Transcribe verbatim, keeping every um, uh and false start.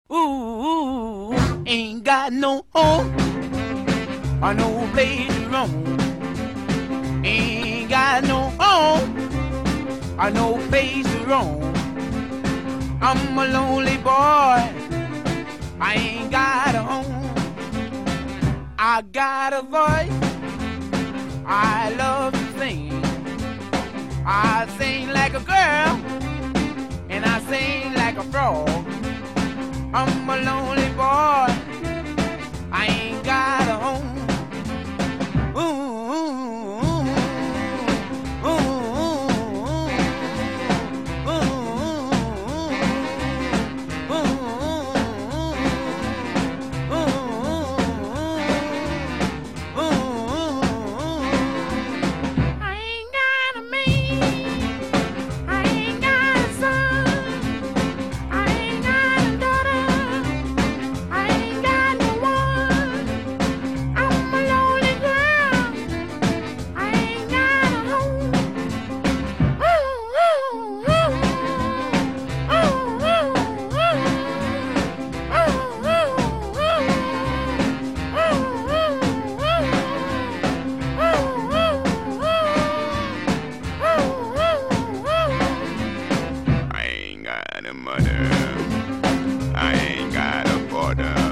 Ooh, ain't got no home or no place to roam. Ain't got no home or no place to roam. I'm a lonely boy, I ain't got a home. I got a voice, I love to sing. I sing like a girl, and I sing like a frog. I'm a lonely boy, I ain't got a home. Ooh, ooh, ooh, ooh, ooh, ooh. I ain't got a man, I ain't got a son, I ain't got a daughter, I ain't got no one. I'm a lonely girl, I ain't got a home. Ooh, ooh, ooh, ooh, ooh, ooh, ooh, ooh, ooh, I ain't got a mother, I ain't got a father,